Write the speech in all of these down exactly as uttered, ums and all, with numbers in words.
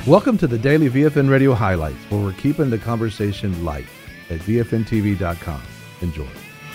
Welcome to the Daily V F N Radio Highlights, where we're keeping the conversation light at V F N T V dot com. Enjoy.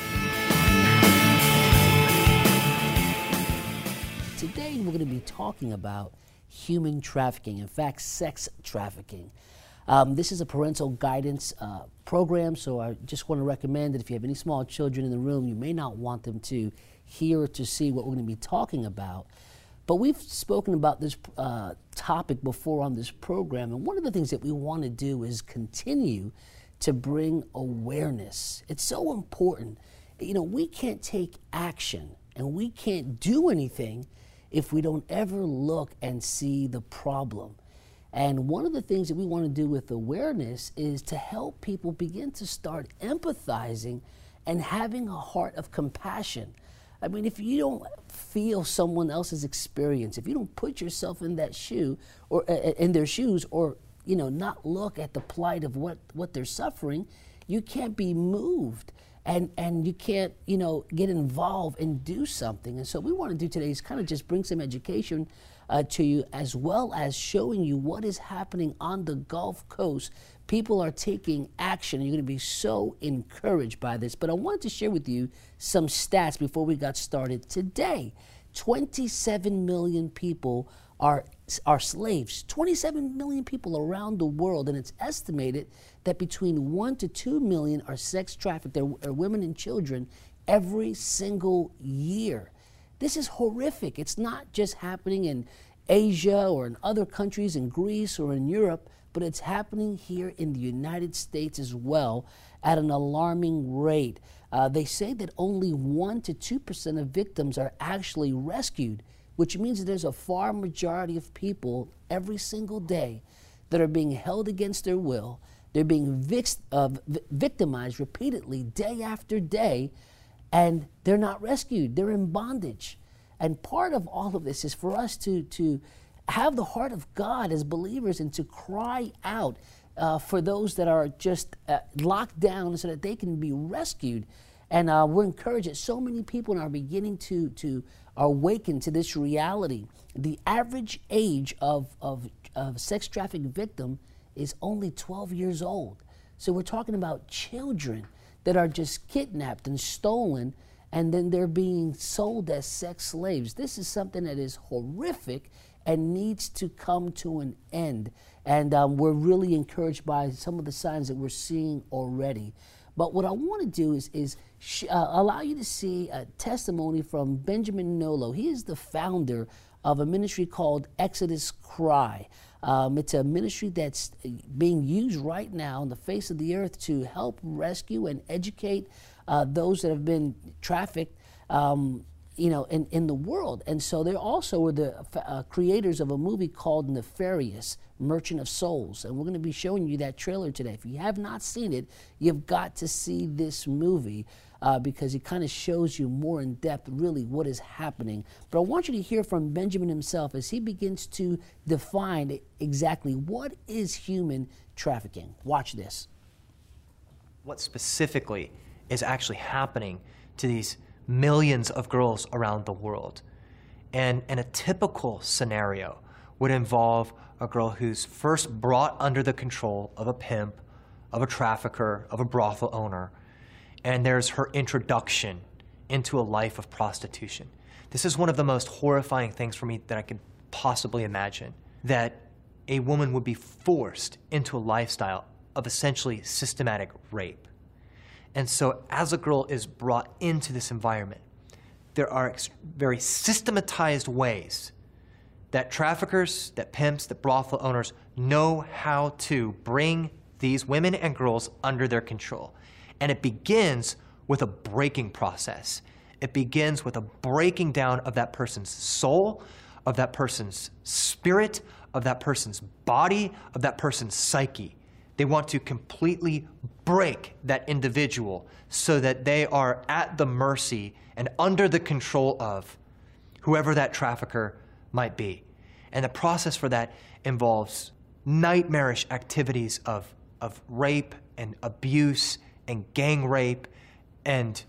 Today we're going to be talking about human trafficking, in fact, sex trafficking. Um, this is a parental guidance uh, program, so I just want to recommend that if you have any small children in the room, you may not want them to hear or to see what we're going to be talking about. But we've spoken about this uh, topic before on this program, and one of the things that we want to do is continue to bring awareness. It's so important. You know, we can't take action and we can't do anything if we don't ever look and see the problem. And one of the things that we want to do with awareness is to help people begin to start empathizing and having a heart of compassion. I mean, if you don't feel someone else's experience, if you don't put yourself in that shoe or uh, in their shoes, or you know, not look at the plight of what what they're suffering, you can't be moved, and and you can't, you know, get involved and do something. And so what we want to do today is kind of just bring some education uh, to you, as well as showing you what is happening on the Gulf Coast. People are taking action, and you're going to be so encouraged by this. But I wanted to share with you some stats before we got started today. twenty-seven million people are, are slaves. twenty-seven million people around the world, and it's estimated that between one to two million are sex trafficked, are, are women and children, every single year. This is horrific. It's not just happening in Asia or in other countries, in Greece or in Europe, but it's happening here in the United States as well at an alarming rate. Uh, they say that only one to two percent of victims are actually rescued, which means that there's a far majority of people every single day that are being held against their will. They're being vic- uh, victimized repeatedly day after day, and they're not rescued. They're in bondage. And part of all of this is for us to, to have the heart of God as believers and to cry out uh, for those that are just uh, locked down so that they can be rescued. And uh, we're encouraged that so many people are beginning to, to awaken to this reality. The average age of, of, of sex trafficking victim is only twelve years old. So we're talking about children that are just kidnapped and stolen, and then they're being sold as sex slaves. This is something that is horrific and needs to come to an end. And um, we're really encouraged by some of the signs that we're seeing already. But what I want to do is, is sh- uh, allow you to see a testimony from Benjamin Nolo. He is the founder of a ministry called Exodus Cry. Um, it's a ministry that's being used right now on the face of the earth to help rescue and educate uh, those that have been trafficked um, you know, in, in the world. And so they also were the uh, creators of a movie called Nefarious, Merchant of Souls. And we're going to be showing you that trailer today. If you have not seen it, you've got to see this movie uh, because it kind of shows you more in depth really what is happening. But I want you to hear from Benjamin himself as he begins to define exactly what is human trafficking. Watch this. What specifically is actually happening to these millions of girls around the world? And, and a typical scenario would involve a girl who's first brought under the control of a pimp, of a trafficker, of a brothel owner, and there's her introduction into a life of prostitution. This is one of the most horrifying things for me that I could possibly imagine, that a woman would be forced into a lifestyle of essentially systematic rape. And so as a girl is brought into this environment, there are ex- very systematized ways that traffickers, that pimps, that brothel owners know how to bring these women and girls under their control. And it begins with a breaking process. It begins with a breaking down of that person's soul, of that person's spirit, of that person's body, of that person's psyche. They want to completely break that individual so that they are at the mercy and under the control of whoever that trafficker might be. And the process for that involves nightmarish activities of, of rape and abuse and gang rape and,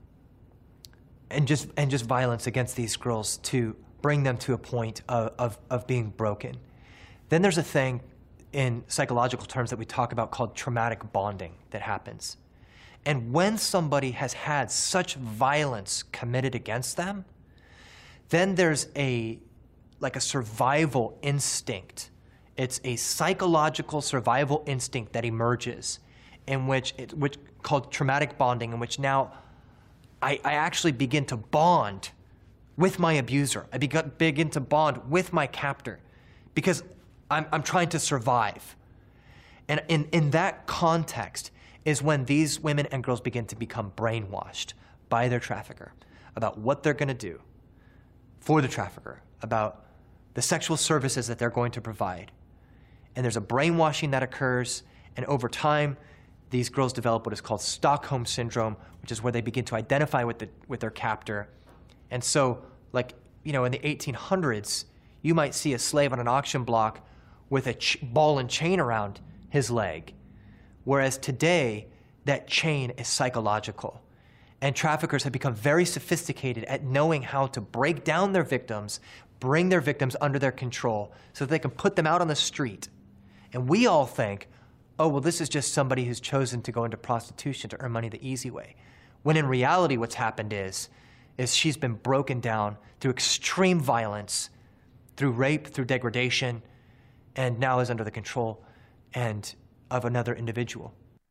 and, just, and just violence against these girls to bring them to a point of, of, of being broken. Then there's a thing in psychological terms that we talk about called traumatic bonding that happens. And when somebody has had such violence committed against them, then there's a, like a survival instinct. It's a psychological survival instinct that emerges in which, it, which called traumatic bonding, in which now I, I actually begin to bond with my abuser. I begin, begin to bond with my captor because I'm, I'm trying to survive. And in, in that context is when these women and girls begin to become brainwashed by their trafficker about what they're going to do for the trafficker, about the sexual services that they're going to provide. And there's a brainwashing that occurs, and over time, these girls develop what is called Stockholm Syndrome, which is where they begin to identify with, the, with their captor. And so, like, you know, in the eighteen hundreds, you might see a slave on an auction block with a ch- ball and chain around his leg. Whereas today, that chain is psychological. And traffickers have become very sophisticated at knowing how to break down their victims, bring their victims under their control so that they can put them out on the street. And we all think, oh, well, this is just somebody who's chosen to go into prostitution to earn money the easy way. When in reality, what's happened is, is she's been broken down through extreme violence, through rape, through degradation, and now is under the control and of another individual.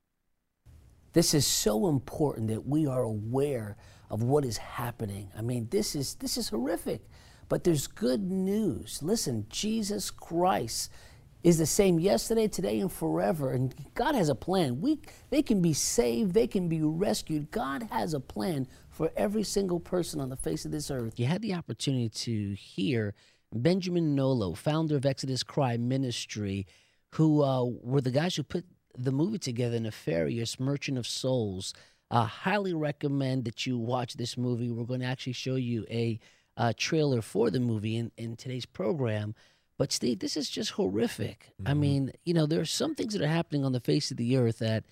This is so important that we are aware of what is happening. I mean, this is this is horrific, but there's good news. Listen, Jesus Christ is the same yesterday, today, and forever, and God has a plan. We, they can be saved, they can be rescued. God has a plan for every single person on the face of this earth. You had the opportunity to hear Benjamin Nolo, founder of Exodus Cry Ministry, who uh, were the guys who put the movie together, Nefarious, Merchant of Souls. I highly recommend that you watch this movie. We're going to actually show you a uh, trailer for the movie in, in today's program. But, Steve, this is just horrific. Mm-hmm. I mean, you know, there are some things that are happening on the face of the earth that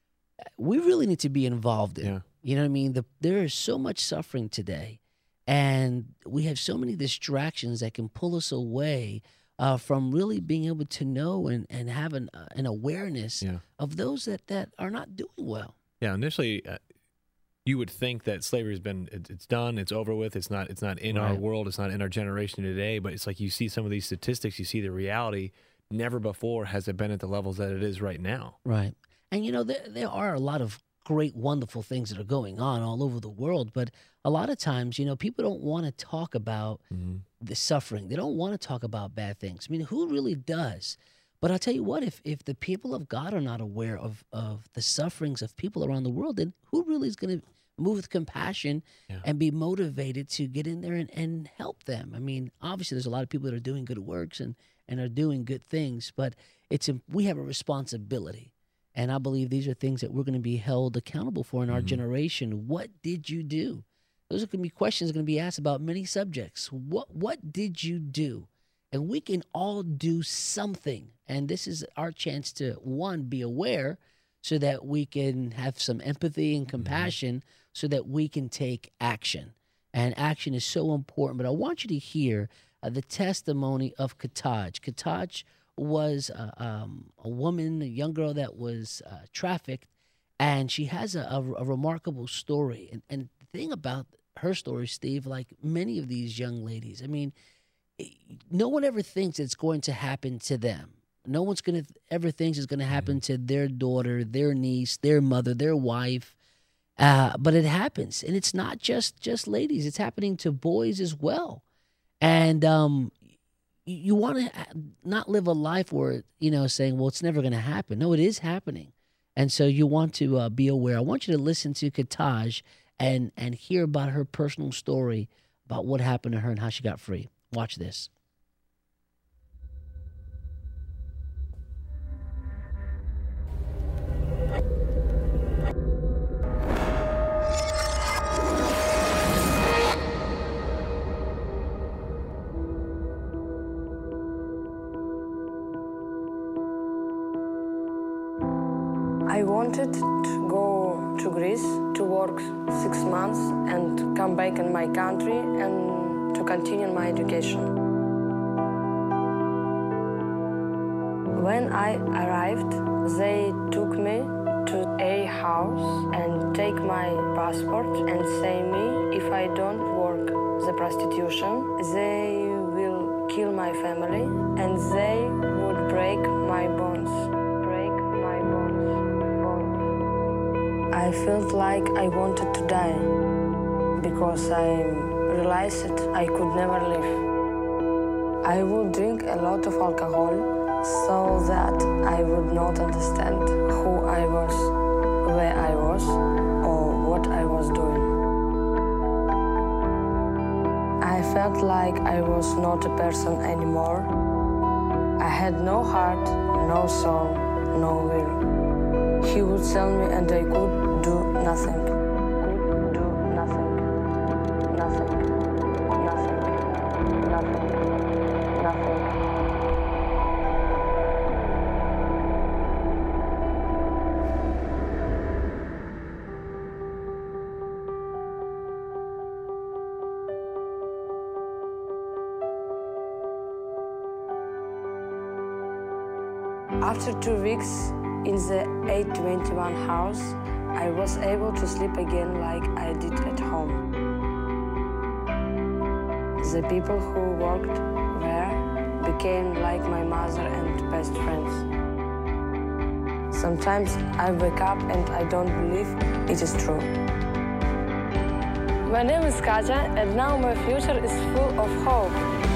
we really need to be involved in. Yeah. You know what I mean? The, there is so much suffering today, and we have so many distractions that can pull us away uh, from really being able to know and, and have an, uh, an awareness yeah. of those that, that are not doing well. Yeah, initially, uh, you would think that slavery has been, it, it's done, it's over with, it's not, it's not in right. our world, it's not in our generation today, but it's like you see some of these statistics, you see the reality. Never before has it been at the levels that it is right now. Right. And, you know, there, there are a lot of great, wonderful things that are going on all over the world, but a lot of times, you know, people don't want to talk about mm-hmm. the suffering. They don't want to talk about bad things. I mean, who really does? But I'll tell you what, if if the people of God are not aware of, of the sufferings of people around the world, then who really is going to move with compassion yeah. and be motivated to get in there and, and help them? I mean, obviously there's a lot of people that are doing good works and, and are doing good things, but it's a, we have a responsibility. And I believe these are things that we're going to be held accountable for in our mm-hmm. generation. What did you do? Those are going to be questions going to be asked about many subjects. What What did you do? And we can all do something. And this is our chance to, one, be aware so that we can have some empathy and compassion mm-hmm. so that we can take action. And action is so important. But I want you to hear uh, the testimony of Kataj. Kataj was uh, um, a woman, a young girl that was uh, trafficked, and she has a, a, a remarkable story. And, and the thing about her story, Steve, like many of these young ladies, I mean, no one ever thinks it's going to happen to them. No one's going to ever thinks it's going to happen to their daughter, their niece, their mother, their wife. Uh, but it happens. And it's not just, just ladies. It's happening to boys as well. And um, you want to not live a life where, you know, saying, well, it's never going to happen. No, it is happening. And so you want to uh, be aware. I want you to listen to Kataj and, and hear about her personal story about what happened to her and how she got free. Watch this. I wanted to go to Greece to work six months and come back in my country and to continue my education. When I arrived, they took me to a house and take my passport and say me if I don't work the prostitution, they will kill my family and they would break my bones. Break my bones. bones. I felt like I wanted to die because I realized I could never live. I would drink a lot of alcohol so that I would not understand who I was, where I was, or what I was doing. I felt like I was not a person anymore. I had no heart, no soul, no will. He would tell me and I could do nothing. Could do nothing. Nothing. Nothing. Nothing. Nothing. After two weeks in the eight twenty-one house, I was able to sleep again like I did at home. The people who worked there became like my mother and best friends. Sometimes I wake up and I don't believe it is true. My name is Katya, and now my future is full of hope.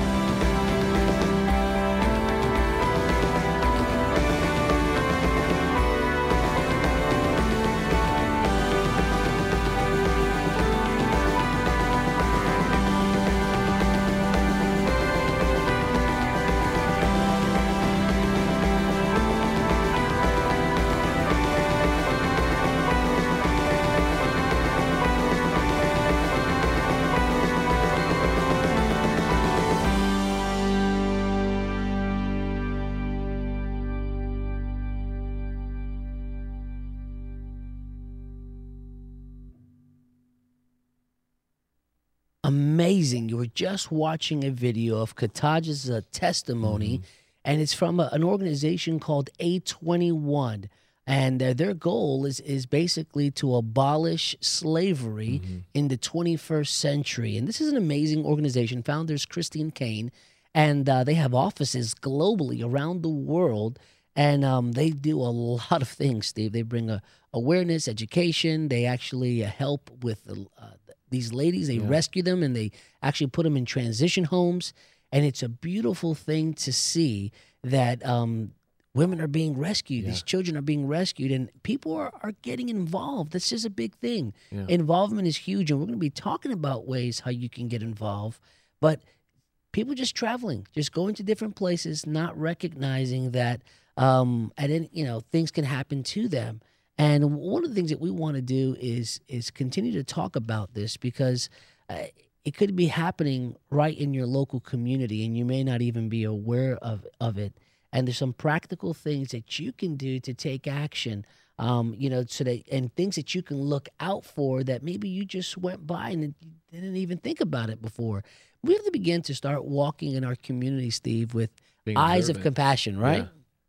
Amazing. You were just watching a video of Katya's uh, testimony, mm-hmm. and it's from a, an organization called eight twenty-one. And uh, their goal is is basically to abolish slavery mm-hmm. in the twenty-first century. And this is an amazing organization. Founders Christine Caine, and uh, they have offices globally around the world. And um, they do a lot of things, Steve. They bring a, awareness, education. They actually uh, help with the, uh, these ladies. They yeah. rescue them, and they actually put them in transition homes. And it's a beautiful thing to see that um, women are being rescued. Yeah. These children are being rescued, and people are, are getting involved. This is a big thing. Yeah. Involvement is huge, and we're going to be talking about ways how you can get involved. But people just traveling, just going to different places, not recognizing that um, at any, you know, things can happen to them. And one of the things that we want to do is is continue to talk about this, because uh, it could be happening right in your local community, and you may not even be aware of, of it. And there's some practical things that you can do to take action, um, you know, so that, and things that you can look out for that maybe you just went by and didn't even think about it before. We have to begin to start walking in our community, Steve, with Being eyes observant. of compassion, right? Yeah.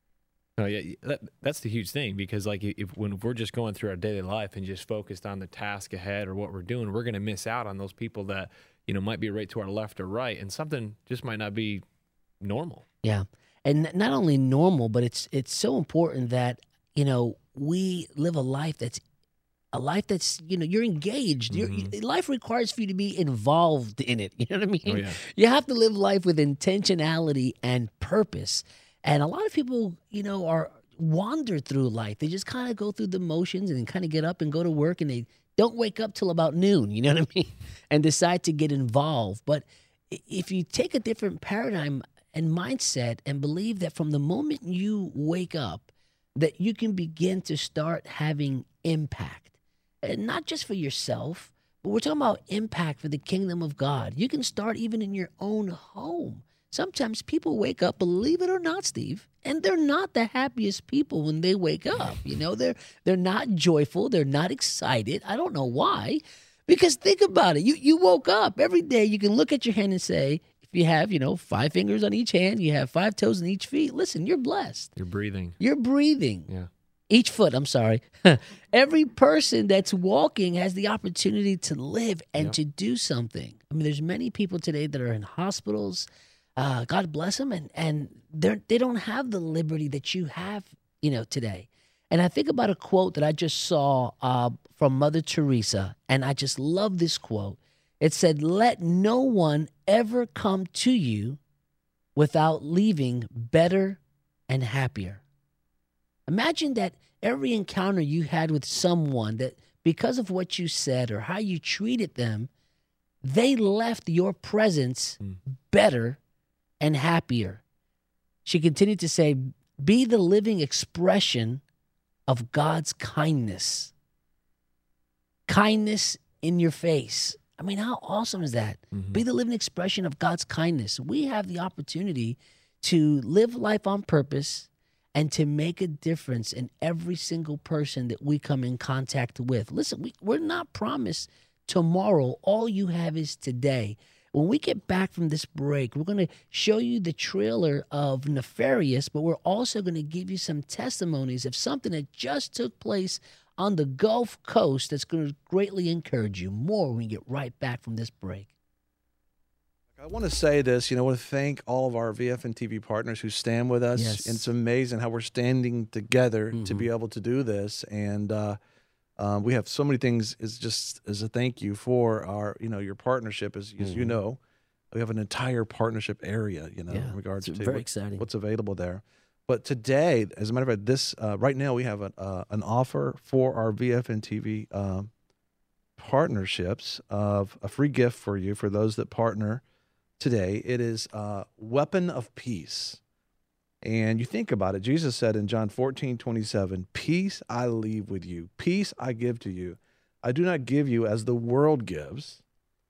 Oh yeah, that, that's the huge thing, because like if when we're just going through our daily life and just focused on the task ahead or what we're doing, we're going to miss out on those people that, you know, might be right to our left or right, and something just might not be normal. Yeah, and not only normal, but it's it's so important that, you know, we live a life that's a life that's, you know, you're engaged. Mm-hmm. Your life requires for you to be involved in it. You know what I mean? Oh, yeah. You have to live life with intentionality and purpose. And a lot of people, you know, are wander through life. They just kind of go through the motions and kind of get up and go to work, and they don't wake up till about noon, you know what I mean, and decide to get involved. But if you take a different paradigm and mindset and believe that from the moment you wake up, that you can begin to start having impact, and not just for yourself, but we're talking about impact for the kingdom of God. You can start even in your own home. Sometimes people wake up, believe it or not, Steve, and they're not the happiest people when they wake up. You know, they're they're not joyful. They're not excited. I don't know why. Because think about it. You you woke up every day. You can look at your hand and say, if you have, you know, five fingers on each hand, you have five toes on each feet, listen, you're blessed. You're breathing. You're breathing. Yeah. Each foot, I'm sorry. Every person that's walking has the opportunity to live and Yep. to do something. I mean, there's many people today that are in hospitals. Uh, God bless them, and and they they don't have the liberty that you have, you know, today. And I think about a quote that I just saw uh, from Mother Teresa, and I just love this quote. It said, "Let no one ever come to you without leaving better and happier." Imagine that every encounter you had with someone, that because of what you said or how you treated them, they left your presence better and happier. She continued to say, "Be the living expression of God's kindness." Kindness in your face. I mean, how awesome is that? Mm-hmm. Be the living expression of God's kindness. We have the opportunity to live life on purpose and to make a difference in every single person that we come in contact with. Listen, we, we're not promised tomorrow. All you have is today. When we get back from this break, we're going to show you the trailer of Nefarious, but we're also going to give you some testimonies of something that just took place on the Gulf Coast that's going to greatly encourage you. More when we get right back from this break. I want to say this, you know, I want to thank all of our V F N T V partners who stand with us. Yes. And it's amazing how we're standing together Mm-hmm. to be able to do this. And uh, um, we have so many things as just as a thank you for our, you know, your partnership. As, as you know, we have an entire partnership area, you know, Yeah, in regards it's to very what- exciting. what's available there. But today, as a matter of fact, this uh, right now we have an, uh, an offer for our V F N T V um, partnerships of a free gift for you for those that partner today. It is uh, Weapon of Peace. And you think about it, Jesus said in John fourteen twenty-seven, "Peace I leave with you, peace I give to you. I do not give you as the world gives.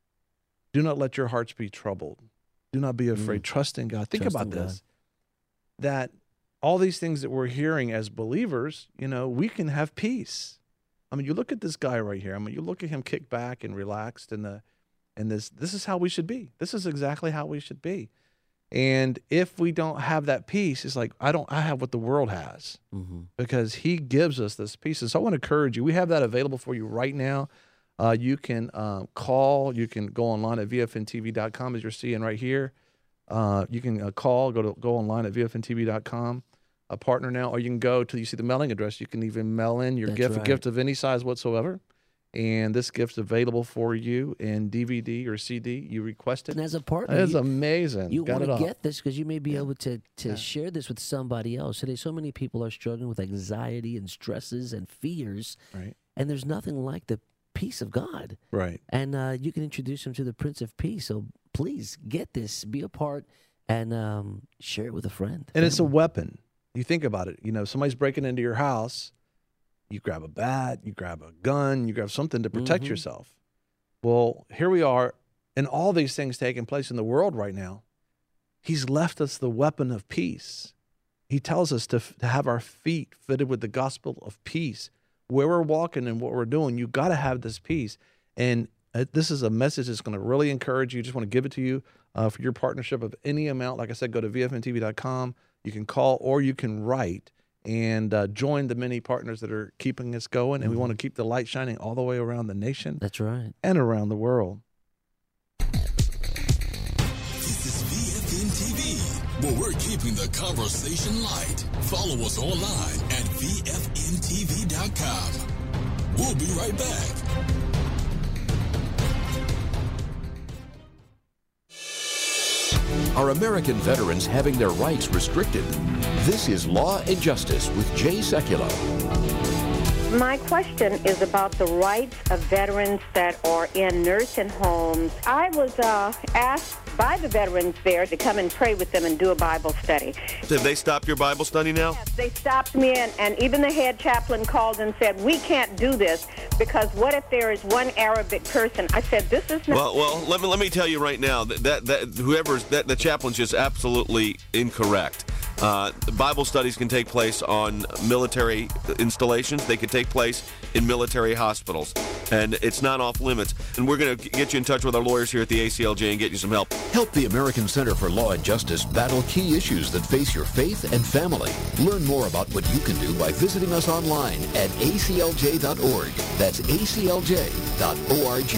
Do not let your hearts be troubled. Do not be afraid. Mm. Trust in God." Think Trust about in God. this, that all these things that we're hearing as believers, you know, we can have peace. I mean, you look at this guy right here. I mean, you look at him kicked back and relaxed, and the, and this, this is how we should be. This is exactly how we should be. And if we don't have that peace, it's like, I don't, I have what the world has, Mm-hmm. because he gives us this peace. And so I want to encourage you. We have that available for you right now. Uh, you can uh, call. You can go online at V F N T V dot com, as you're seeing right here. Uh, you can uh, call, go to go online at V F N T V dot com, a partner now, or you can go to, you see the mailing address. You can even mail in your That's gift, right. a gift of any size whatsoever. And this gift's available for you in D V D or C D. You request it. And as a partner, It's you- amazing. You Got want it to all. get this because you may be Yeah. able to, to Yeah. share this with somebody else. Today, so many people are struggling with anxiety and stresses and fears, Right. and there's nothing like the peace of God. Right. And uh, you can introduce them to the Prince of Peace. So please get this, be a part, and um, share it with a friend. And it's a family. weapon. You think about it. You know, somebody's breaking into your house. You grab a bat, you grab a gun, you grab something to protect Mhm. yourself. Well, here we are, and all these things taking place in the world right now. He's left us the weapon of peace. He tells us to, to have our feet fitted with the gospel of peace. Where we're walking and what we're doing, you got to have this peace. And uh, this is a message that's going to really encourage you. Just want to give it to you uh, for your partnership of any amount. Like I said, go to V F N T V dot com. You can call or you can write and uh, join the many partners that are keeping us going. And we want to keep the light shining all the way around the nation That's right. and around the world. This is V F N T V, where we're keeping the conversation light. Follow us online at V F N T V dot com. We'll be right back. Are American veterans having their rights restricted? This is Law and Justice with Jay Sekulow. My question is about the rights of veterans that are in nursing homes. I was uh, asked by the veterans there to come and pray with them and do a Bible study. Have they stopped your Bible study now? They stopped me, and, and even the head chaplain called and said, we can't do this because what if there is one Arabic person? I said, this is not... Well, well, let me let me tell you right now that that, that whoever's that the chaplain's just absolutely incorrect. Uh, Bible studies can take place on military installations. They can take place in military hospitals. And it's not off limits. And we're going to get you in touch with our lawyers here at the A C L J and get you some help. Help the American Center for Law and Justice battle key issues that face your faith and family. Learn more about what you can do by visiting us online at A C L J dot org. That's A C L J dot org.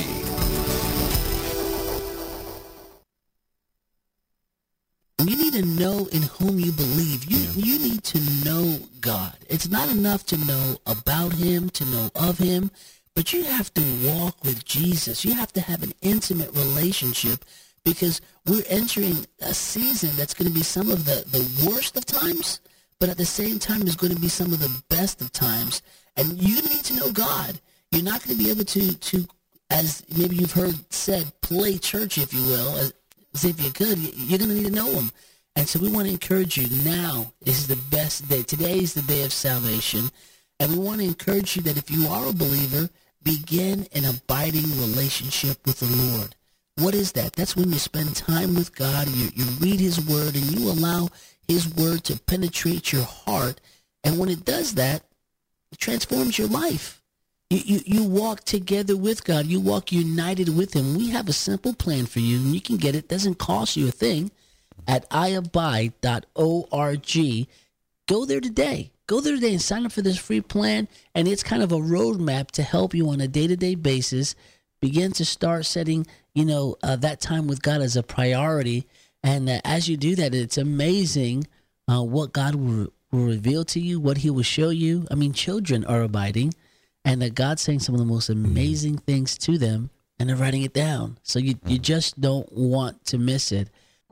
You need to know in whom you believe. You you need to know God. It's not enough to know about him, to know of him, but you have to walk with Jesus. You have to have an intimate relationship, because we're entering a season that's going to be some of the, the worst of times, but at the same time is going to be some of the best of times. And you need to know God. You're not going to be able to, to, as maybe you've heard said, play church, if you will, as, as if you could. You're going to need to know him. And so we want to encourage you. Now is the best day. Today is the day of salvation. And we want to encourage you that if you are a believer, begin an abiding relationship with the Lord. What is that? That's when you spend time with God, you, you read his word, and you allow his word to penetrate your heart. And when it does that, it transforms your life. You, you, you walk together with God. You walk united with him. We have a simple plan for you, and you can get it. It doesn't cost you a thing at i abide dot org. Go there today. Go there today and sign up for this free plan, and it's kind of a roadmap to help you on a day-to-day basis begin to start setting, you know, uh, that time with God as a priority. And uh, as you do that, it's amazing uh, what God will, will reveal to you, what he will show you. I mean, children are abiding, and that God's saying some of the most amazing things to them, and they're writing it down. So you, you just don't want to miss it.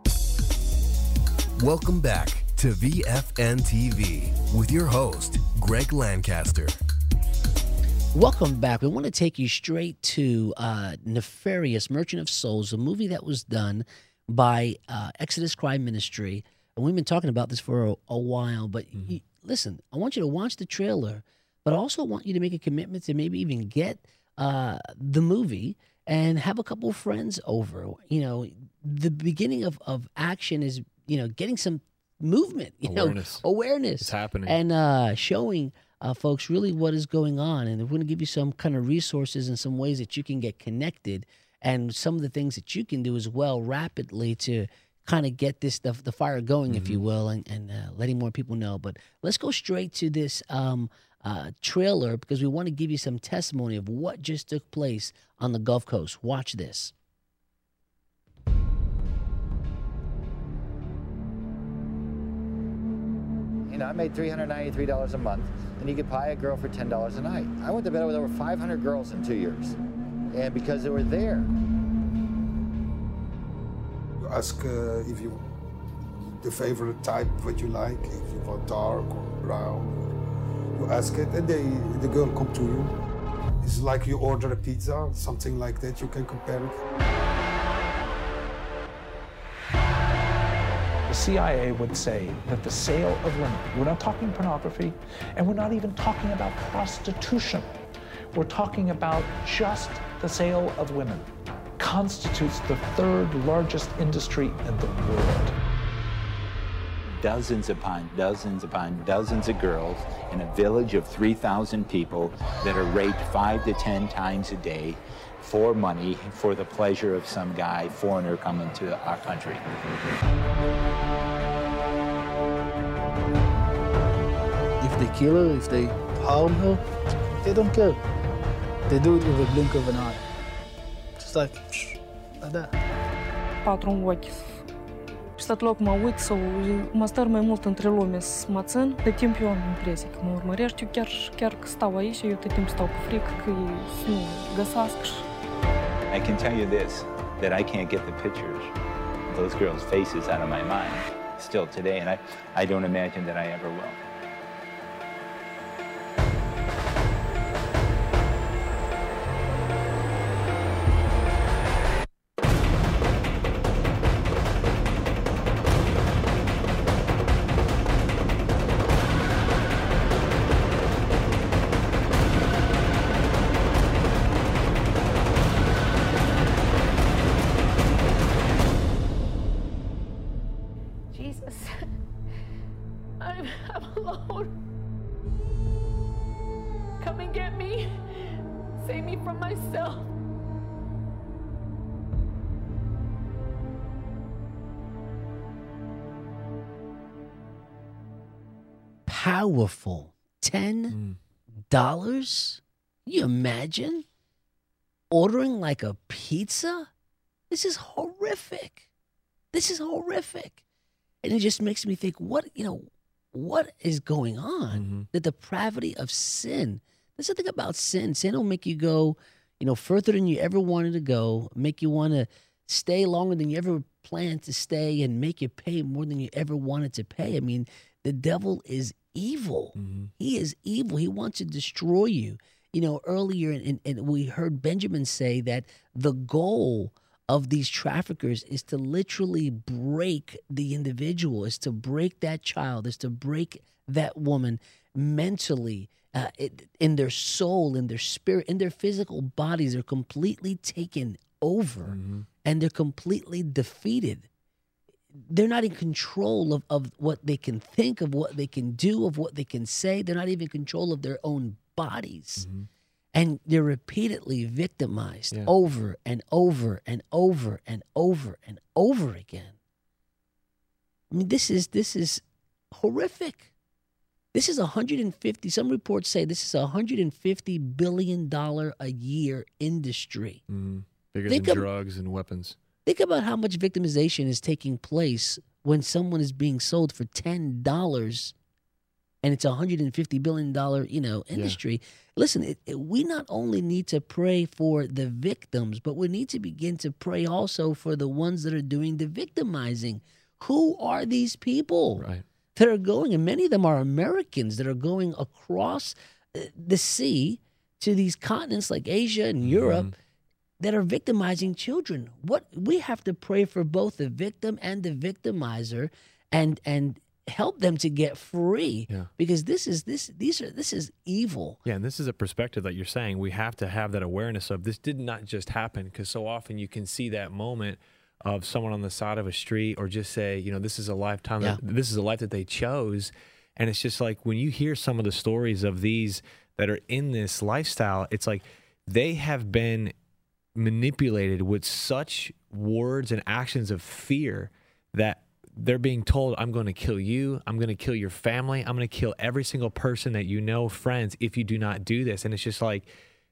Welcome back to V F N T V with your host, Greg Lancaster. Welcome back. We want to take you straight to uh, Nefarious, Merchant of Souls, a movie that was done by uh, Exodus Cry Ministry. And we've been talking about this for a, a while. But mm-hmm. you, listen, I want you to watch the trailer, but I also want you to make a commitment to maybe even get uh, the movie and have a couple of friends over. You know, the beginning of, of action is, you know, getting some movement, you awareness. know, awareness. It's happening. And uh, showing uh, folks really what is going on. And we're going to give you some kind of resources and some ways that you can get connected, and some of the things that you can do as well rapidly to kind of get this stuff, the fire going, mm-hmm. if you will, and, and uh, letting more people know. But let's go straight to this um, uh, trailer, because we want to give you some testimony of what just took place on the Gulf Coast. Watch this. You know, I made three hundred ninety-three dollars a month, and you could buy a girl for ten dollars a night. I went to bed with over five hundred girls in two years, and because they were there. You ask uh, if you, the favorite type, what you like, if you want dark or brown, you ask it, and they, the girl come to you. It's like you order a pizza, something like that, you can compare it. The C I A would say that the sale of women, we're not talking pornography, and we're not even talking about prostitution. We're talking about just the sale of women, constitutes the third largest industry in the world. Dozens upon dozens upon dozens of girls in a village of three thousand people that are raped five to ten times a day for money, for the pleasure of some guy, foreigner coming to our country. If they kill her, if they harm her, they don't care. They do it with a blink of an eye. Just like, like that. Patru în ochi. Și tot loc mă uit sau mă stăr mai mult între lume să mă țin, de timp eu am impresia că mă urmărești. Eu chiar, chiar că stau aici, eu tot timp stau cu frică că să nu găsească. I can tell you this, that I can't get the pictures of those girls' faces out of my mind still today, and I, I don't imagine that I ever will. I'm, I'm alone. Come and get me. Save me from myself. Powerful. ten dollars? Can you imagine? Ordering like a pizza? This is horrific. This is horrific. And it just makes me think, what, you know, what is going on? Mm-hmm. The depravity of sin. There's something about sin. Sin will make you go, you know, further than you ever wanted to go, make you want to stay longer than you ever planned to stay, and make you pay more than you ever wanted to pay. I mean, the devil is evil. Mm-hmm. He is evil. He wants to destroy you. You know, earlier, and, and we heard Benjamin say that the goal of these traffickers is to literally break the individual, is to break that child, is to break that woman mentally, uh, it, in their soul, in their spirit, in their physical bodies. They're completely taken over, mm-hmm. and they're completely defeated. They're not in control of, of what they can think, of what they can do, of what they can say. They're not even in control of their own bodies. Mm-hmm. And they're repeatedly victimized yeah. over and over and over and over and over again. I mean, this is this is horrific. This is one hundred fifty, some reports say this is a one hundred fifty billion dollars a year industry. Mm-hmm. Bigger Think than of, drugs and weapons. Think about how much victimization is taking place when someone is being sold for ten dollars and it's a one hundred fifty billion dollars, you know, industry. Yeah. Listen, it, it, we not only need to pray for the victims, but we need to begin to pray also for the ones that are doing the victimizing. Who are these people right. that are going, and many of them are Americans that are going across the sea to these continents like Asia and Europe, mm-hmm. that are victimizing children? What we have to pray for both the victim and the victimizer, and and help them to get free, yeah. because this is this these are this is evil. Yeah, and this is a perspective that you're saying we have to have that awareness of. This did not just happen, because so often you can see that moment of someone on the side of a street, or just say, you know, this is a lifetime, yeah. that, this is a life that they chose, and it's just like when you hear some of the stories of these that are in this lifestyle, it's like they have been manipulated with such words and actions of fear that they're being told, I'm going to kill you, I'm going to kill your family, I'm going to kill every single person that you know, friends, if you do not do this. And it's just like,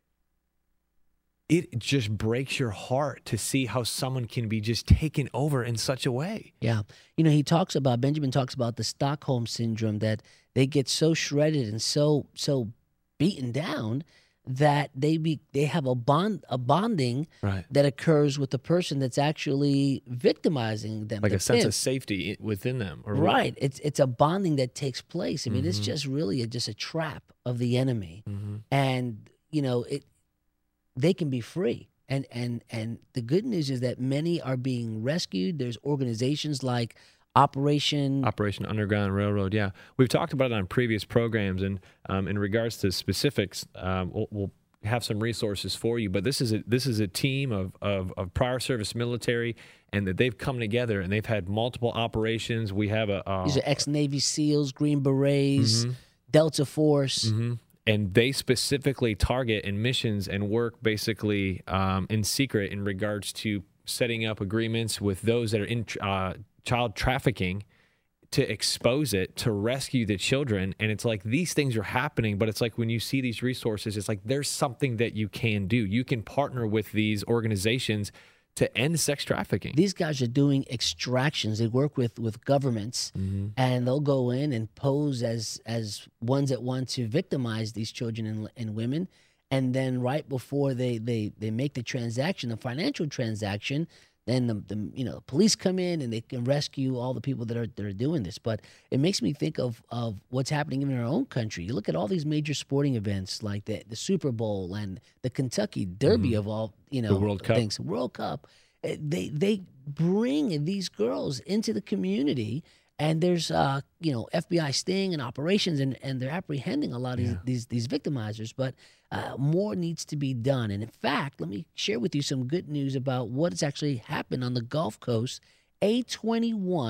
it just breaks your heart to see how someone can be just taken over in such a way. Yeah. You know, he talks about, Benjamin talks about the Stockholm syndrome, that they get so shredded and so so beaten down that they be they have a bond a bonding right. that occurs with the person that's actually victimizing them, like the a sense pimp. of safety within them, or right? It's it's a bonding that takes place. I mean, mm-hmm. it's just really a, just a trap of the enemy, mm-hmm. and you know it. They can be free, and and and the good news is that many are being rescued. There's organizations like Operation Operation Underground Railroad. Yeah, we've talked about it on previous programs, and um, in regards to specifics, um, we'll, we'll have some resources for you. But this is a, this is a team of, of of prior service military, and that they've come together and they've had multiple operations. We have a uh, these are ex-Navy SEALs, Green Berets, mm-hmm. Delta Force. Mm-hmm. And they specifically target in missions and work basically um, in secret in regards to setting up agreements with those that are in uh, child trafficking to expose it, to rescue the children. And it's like these things are happening, but it's like when you see these resources, it's like there's something that you can do. You can partner with these organizations to end sex trafficking. These guys are doing extractions. They work with, with governments, mm-hmm. and they'll go in and pose as as ones that want to victimize these children and, and women. And then right before they, they, they make the transaction, the financial transaction, then the, the you know police come in and they can rescue all the people that are that are doing this. But it makes me think of of what's happening in our own country. You look at all these major sporting events like the the Super Bowl and the Kentucky Derby, mm-hmm. of all you know the World Cup. things, World Cup. They they bring these girls into the community, and there's uh you know F B I sting and operations, and, and they're apprehending a lot of yeah. these, these these victimizers. But uh, more needs to be done. And in fact, let me share with you some good news about what has actually happened on the Gulf Coast. A twenty-one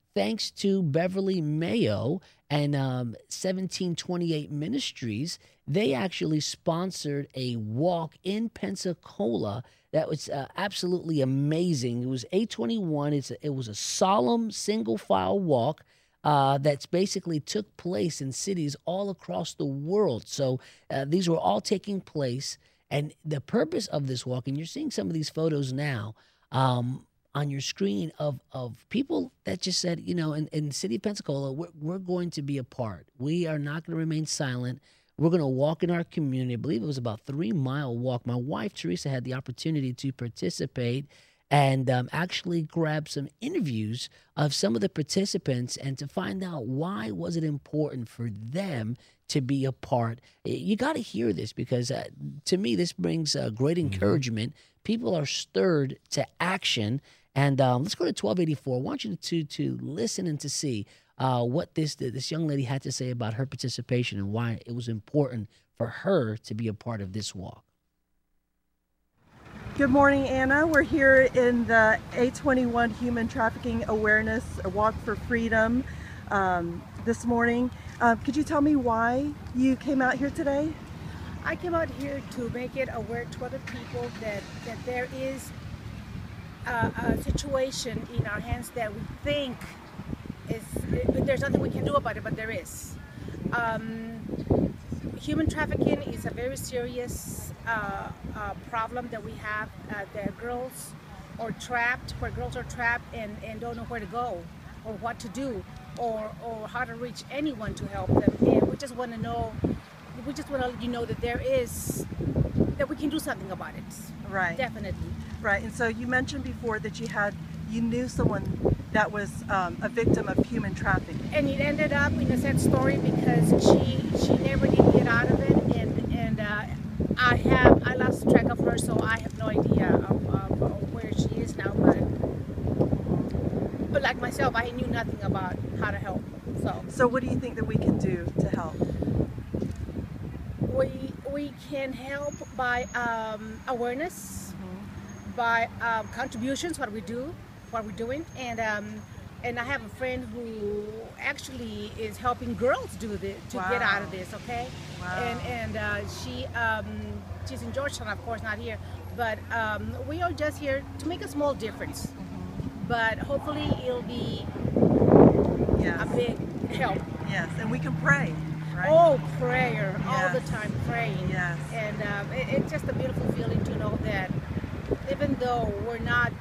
thanks to Beverly Mayo and um, seventeen twenty-eight Ministries, they actually sponsored a walk in Pensacola that was uh, absolutely amazing. It was eight twenty-one. It's a, it was a solemn single-file walk uh, that's basically took place in cities all across the world. So uh, these were all taking place, and the purpose of this walk, and you're seeing some of these photos now, um, on your screen of, of people that just said, you know, in, in the city of Pensacola, we're, we're going to be a part. We are not going to remain silent. We're going to walk in our community. I believe it was about a three-mile walk. My wife, Teresa, had the opportunity to participate and um, actually grab some interviews of some of the participants and to find out why was it important for them to be a part. You got to hear this because, uh, to me, this brings uh, great encouragement. Mm-hmm. People are stirred to action. And um, let's go to twelve eighty-four. I want you to to listen and to see uh, what this this young lady had to say about her participation and why it was important for her to be a part of this walk. Good morning, Anna. We're here in the eight twenty-one Human Trafficking Awareness Walk for Freedom um, this morning. Uh, could you tell me why you came out here today? I came out here to make it aware to other people that, that there is a, a situation in our hands that we think is, there's nothing we can do about it, but there is. Um, human trafficking is a very serious uh, uh, problem that we have. Uh, that girls are trapped, where girls are trapped and, and don't know where to go or what to do or, or how to reach anyone to help them. And we just want to know We just want to let you know that there is, that we can do something about it. Right. Definitely. Right. And so you mentioned before that you had, you knew someone that was um, a victim of human trafficking. And it ended up in a sad story because she she never did get out of it, and and uh, I have I lost track of her, so I have no idea of, of, of where she is now. But but like myself, I knew nothing about how to help. So so what do you think that we can do to help? We we can help by um, awareness, mm-hmm. by um, contributions, what we do, what we're doing, and um, and I have a friend who actually is helping girls do this to wow. get out of this. Okay, wow. and and uh, she um, she's in Georgetown, of course, not here, but um, we are just here to make a small difference. Mm-hmm. But hopefully, it'll be yes. a big help. Yes, and we can pray. Right. Oh, prayer, yes. all the time praying. Yes. And um, it, it's just a beautiful feeling to know that even though we're not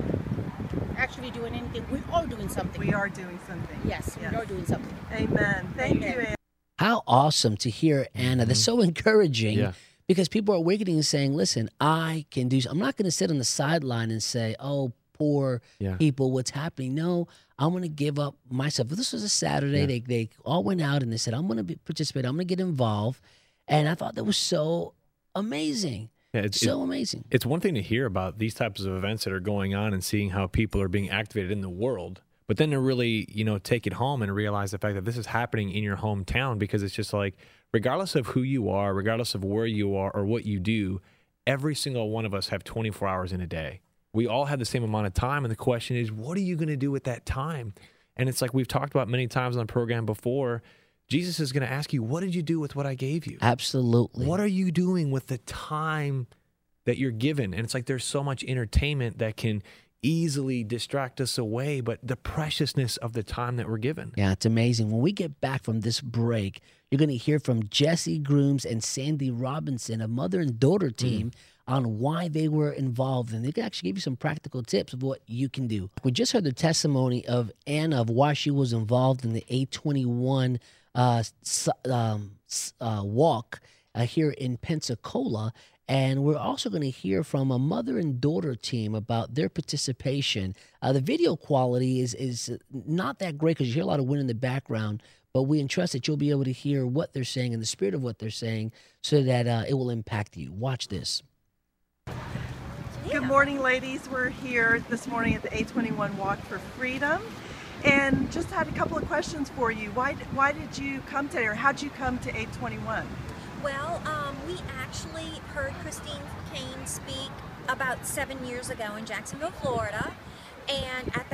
actually doing anything, we are doing something. We are doing something. Yes, yes. we are doing something. Amen. Thank Amen. you, Anna. How awesome to hear, Anna. That's so encouraging yeah. because people are awakening and saying, listen, I can do, I'm not going to sit on the sideline and say, oh, poor yeah. people, what's happening? No, I'm going to give up myself. This was a Saturday. Yeah. They they all went out and they said, I'm going to participate. I'm going to get involved. And I thought that was so amazing. Yeah, it's so it, amazing. It's one thing to hear about these types of events that are going on and seeing how people are being activated in the world, but then to really, you know, take it home and realize the fact that this is happening in your hometown, because it's just like, regardless of who you are, regardless of where you are or what you do, every single one of us have twenty-four hours in a day. We all have the same amount of time, and the question is, what are you going to do with that time? And it's like we've talked about many times on the program before, Jesus is going to ask you, what did you do with what I gave you? Absolutely. What are you doing with the time that you're given? And it's like there's so much entertainment that can easily distract us away, but the preciousness of the time that we're given. Yeah, it's amazing. When we get back from this break, you're going to hear from Jesse Grooms and Sandy Robinson, a mother and daughter team, mm. on why they were involved, and they can actually give you some practical tips of what you can do. We just heard the testimony of Anna of why she was involved in the eight twenty-one uh, um, uh, walk uh, here in Pensacola, and we're also going to hear from a mother and daughter team about their participation. Uh, the video quality is is not that great because you hear a lot of wind in the background, but we entrust that you'll be able to hear what they're saying and the spirit of what they're saying so that uh, it will impact you. Watch this. Good morning, ladies. We're here this morning at the eight twenty-one Walk for Freedom, and just had a couple of questions for you. Why why did you come today, or how'd you come to eight twenty-one? Well, um, we actually heard Christine Caine speak about seven years ago in Jacksonville, Florida, and at that time we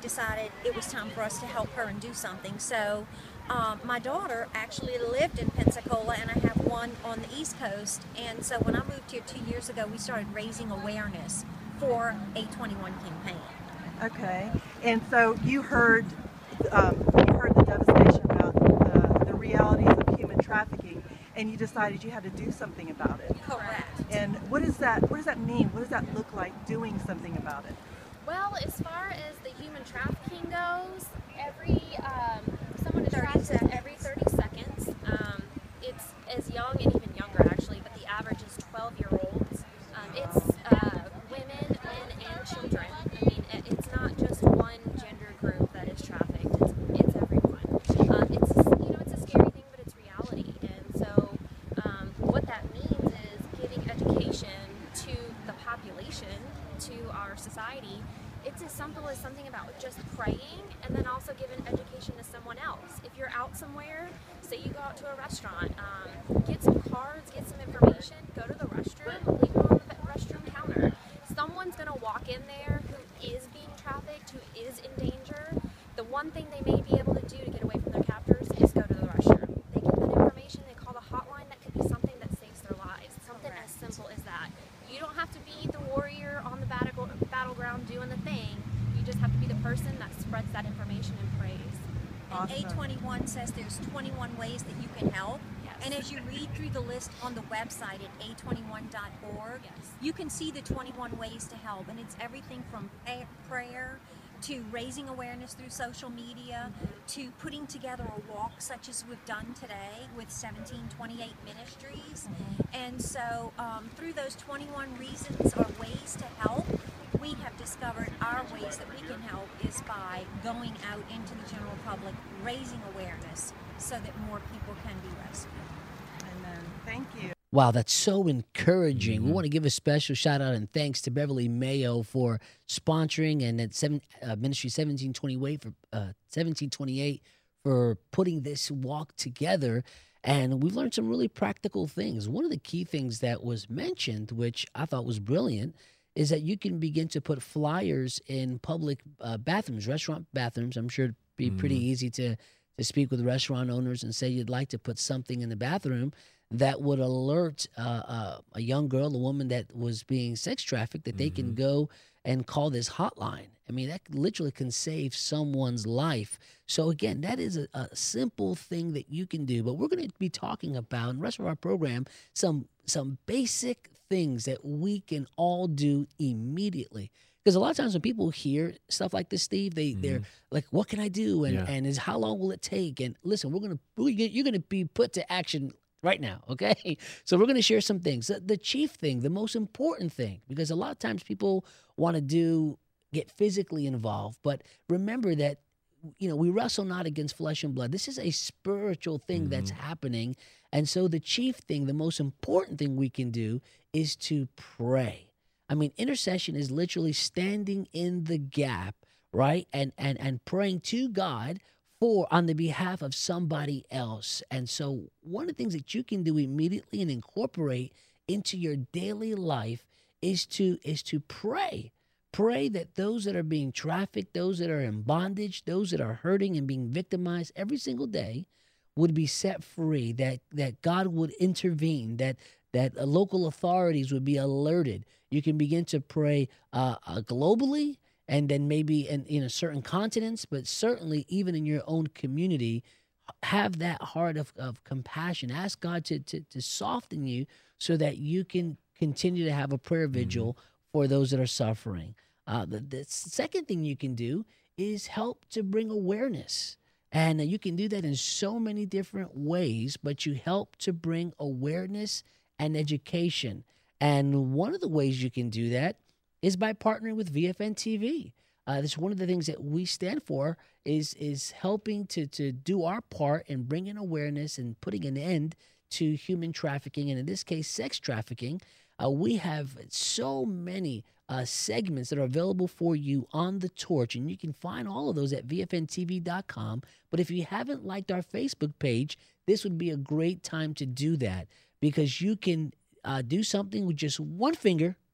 decided it was time for us to help her and do something. So um, my daughter actually lived in Pensacola, and I have one on the East Coast. And so when I moved here two years ago, we started raising awareness for A twenty-one campaign. Okay, and so you heard, um, you heard the devastation about the, the realities of human trafficking, and you decided you had to do something about it. Correct. And what does that, what does that mean? What does that look like, doing something about it? Well, as far as the human trafficking goes, every um, someone is trafficked every thirty seconds. Um, it's as young and even younger, actually, but the average is twelve-year-olds. Um, it's uh, women, men, and children. I mean, it, it's not just one gender group that is trafficked. It's, it's everyone. Um, it's you know, it's a scary thing, but it's reality. And so, um, what that means is giving education to the population, to our society. It's as simple as something about just praying, and then also giving education to someone else. If you're out somewhere, say you go out to a restaurant, um, get some cards, get some information, go to the restroom, leave them on the restroom counter. Someone's going to walk in there who is being trafficked, who is in danger. The one thing they may be able to do to get away from their captors is go to the restroom. They get that information, they call the hotline. That could be something that saves their lives. Something as simple as that. You don't have to be the warrior on the battle, battleground doing the thing. You just have to be the person that spreads that information and prays. And A twenty-one says there's twenty-one ways that you can help. Yes. And as you read through the list on the website at A twenty-one dot org, yes. you can see the twenty-one ways to help. And it's everything from prayer to raising awareness through social media, to putting together a walk such as we've done today with seventeen twenty-eight Ministries. And so um, through those twenty-one reasons or ways to help, we have discovered our ways that we can help is by going out into the general public, raising awareness so that more people can be rescued. Amen. Thank you. Wow, that's so encouraging. Mm-hmm. We want to give a special shout out and thanks to Beverly Mayo for sponsoring, and at seven, uh, Ministry seventeen twenty-eight for uh, seventeen twenty-eight for putting this walk together. And we've learned some really practical things. One of the key things that was mentioned, which I thought was brilliant, is that you can begin to put flyers in public uh, bathrooms, restaurant bathrooms. I'm sure it'd be mm-hmm. pretty easy to to speak with restaurant owners and say you'd like to put something in the bathroom that would alert uh, uh, a young girl, a woman that was being sex trafficked, that mm-hmm. they can go and call this hotline. I mean, that literally can save someone's life. So again, that is a, a simple thing that you can do. But we're going to be talking about in the rest of our program some some basic things that we can all do immediately. Because a lot of times when people hear stuff like this, Steve, they, mm-hmm. they're like, what can I do? And, yeah. and is how long will it take? And listen, we're going to you're going to be put to action right now, okay? So we're going to share some things. The, the chief thing, the most important thing, because a lot of times people want to do, get physically involved, but remember that, you know, we wrestle not against flesh and blood. This is a spiritual thing mm-hmm. that's happening. And so the chief thing, the most important thing we can do is to pray. I mean, intercession is literally standing in the gap, right? And and and praying to God for on the behalf of somebody else. And so one of the things that you can do immediately and incorporate into your daily life is to is to pray. Pray that those that are being trafficked, those that are in bondage, those that are hurting and being victimized every single day would be set free, that that God would intervene, that that uh, local authorities would be alerted. You can begin to pray uh, uh, globally, and then maybe in, in a certain continents, but certainly even in your own community, have that heart of, of compassion. Ask God to, to to soften you so that you can continue to have a prayer vigil mm-hmm. for those that are suffering. Uh, the, the second thing you can do is help to bring awareness. And uh, you can do that in so many different ways, but you help to bring awareness and education. And one of the ways you can do that is by partnering with V F N T V. Uh, this is one of the things that we stand for is is helping to to do our part in bringing awareness and putting an end to human trafficking, and in this case, sex trafficking. Uh, we have so many uh, segments that are available for you on the Torch, and you can find all of those at V F N T V dot com. But if you haven't liked our Facebook page, this would be a great time to do that, because you can uh, do something with just one finger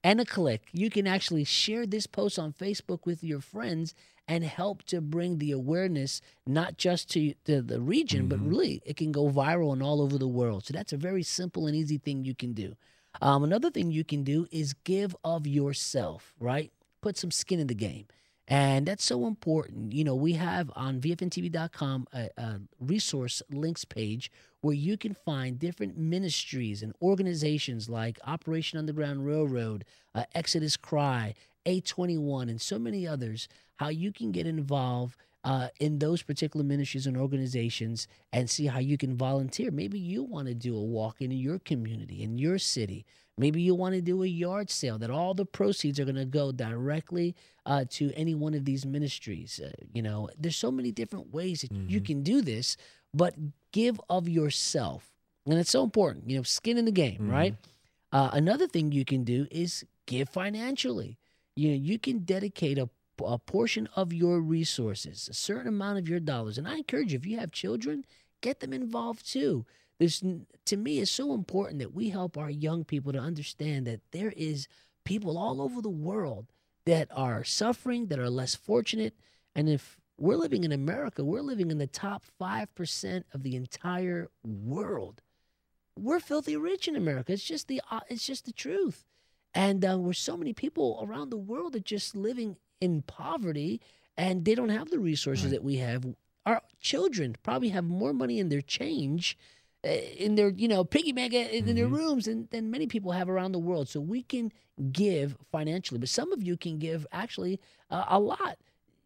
and a click, you can actually share this post on Facebook with your friends and help to bring the awareness not just to, to the region, mm-hmm. but really it can go viral and all over the world. So that's a very simple and easy thing you can do. Um, another thing you can do is give of yourself, right? Put some skin in the game. And that's so important. You know, we have on V F N T V dot com a, a resource links page where you can find different ministries and organizations like Operation Underground Railroad, uh, Exodus Cry, A twenty-one, and so many others, how you can get involved uh, in those particular ministries and organizations and see how you can volunteer. Maybe you want to do a walk in your community, in your city. Maybe you want to do a yard sale that all the proceeds are going to go directly uh, to any one of these ministries. Uh, you know, there's so many different ways that mm-hmm. you can do this, but give of yourself. And it's so important, you know, skin in the game, mm-hmm. right? Uh, another thing you can do is give financially. You know, you can dedicate a, a portion of your resources, a certain amount of your dollars. And I encourage you, if you have children, get them involved too. There's, to me, it's so important that we help our young people to understand that there is people all over the world that are suffering, that are less fortunate. And if we're living in America, we're living in the top five percent of the entire world. We're filthy rich in America. It's just the, uh, it's just the truth. And uh, we're so many people around the world that just living in poverty, and they don't have the resources right. that we have. Our children probably have more money in their change, uh, in their, you know, piggy bank, in, mm-hmm. in their rooms than, than many people have around the world. So we can give financially, but some of you can give actually uh, a lot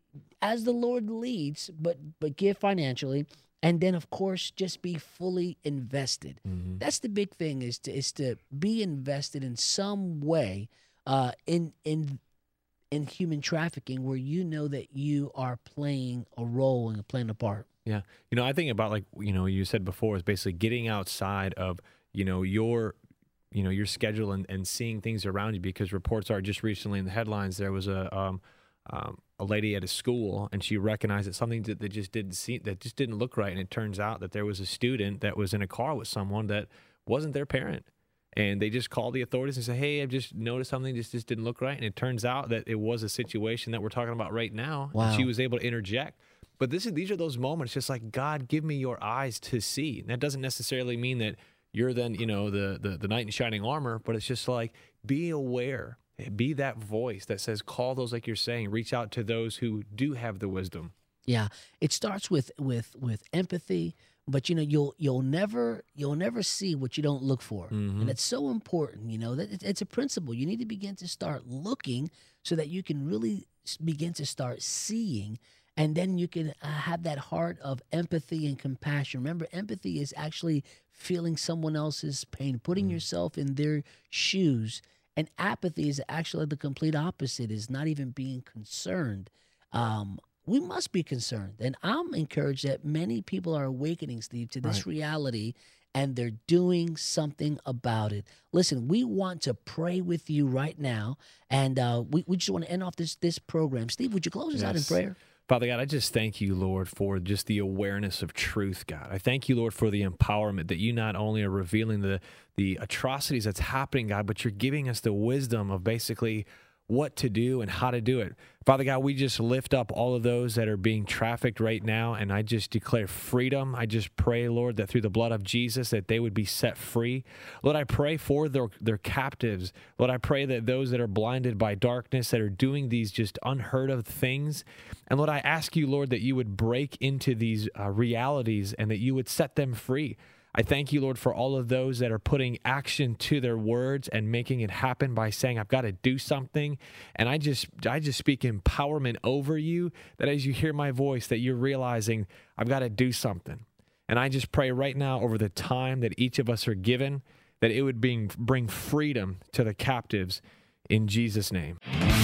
as the Lord leads, but but give financially. And then, of course, just be fully invested. Mm-hmm. That's the big thing, is to is to be invested in some way uh, in in in human trafficking, where you know that you are playing a role and playing a part. Yeah, you know, I think about, like, you know, you said before, is basically getting outside of, you know, your you know your schedule and, and seeing things around you, because reports are just recently in the headlines. There was a um, um, a lady at a school, and she recognized that something that, that just didn't see, that just didn't look right. And it turns out that there was a student that was in a car with someone that wasn't their parent. And they just called the authorities and said, hey, I've just noticed something just, just didn't look right. And it turns out that it was a situation that we're talking about right now. Wow. And she was able to interject. But this is, these are those moments, just like, God, give me your eyes to see. And that doesn't necessarily mean that you're then, you know, the, the, the knight in shining armor, but it's just like, be aware. Be that voice that says, call those, like you're saying, reach out to those who do have the wisdom. Yeah, it starts with with with empathy, but you know you'll you'll never you'll never see what you don't look for, mm-hmm. and it's so important. You know that it's a principle. You need to begin to start looking so that you can really begin to start seeing, and then you can uh, have that heart of empathy and compassion. Remember, empathy is actually feeling someone else's pain, putting mm-hmm. yourself in their shoes. And apathy is actually the complete opposite, is not even being concerned. Um, we must be concerned. And I'm encouraged that many people are awakening, Steve, to this right. reality, and they're doing something about it. Listen, we want to pray with you right now, and uh, we, we just want to end off this, this program. Steve, would you close us yes. out in prayer? Father God, I just thank you, Lord, for just the awareness of truth, God. I thank you, Lord, for the empowerment that you not only are revealing the the atrocities that's happening, God, but you're giving us the wisdom of basically what to do and how to do it. Father God, we just lift up all of those that are being trafficked right now, and I just declare freedom. I just pray, Lord, that through the blood of Jesus, that they would be set free. Lord, I pray for their, their captives. Lord, I pray that those that are blinded by darkness, that are doing these just unheard of things, and Lord, I ask you, Lord, that you would break into these uh, realities and that you would set them free. I thank you, Lord, for all of those that are putting action to their words and making it happen by saying, I've got to do something. And I just I just speak empowerment over you, that as you hear my voice, that you're realizing, I've got to do something. And I just pray right now over the time that each of us are given, that it would bring, bring freedom to the captives in Jesus' name.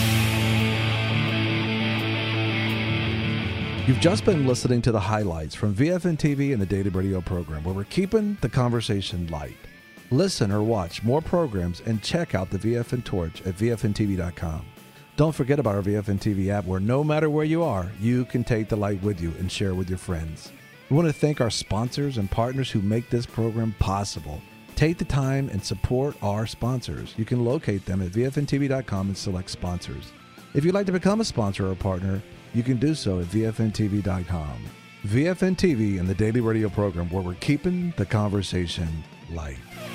You've just been listening to the highlights from V F N T V and the Daily Radio program, where we're keeping the conversation light. Listen or watch more programs and check out the V F N Torch at V F N T V dot com. Don't forget about our V F N T V app, where no matter where you are, you can take the light with you and share with your friends. We want to thank our sponsors and partners who make this program possible. Take the time and support our sponsors. You can locate them at V F N T V dot com and select sponsors. If you'd like to become a sponsor or a partner, you can do so at V F N T V dot com. V F N T V and the daily radio program where we're keeping the conversation light.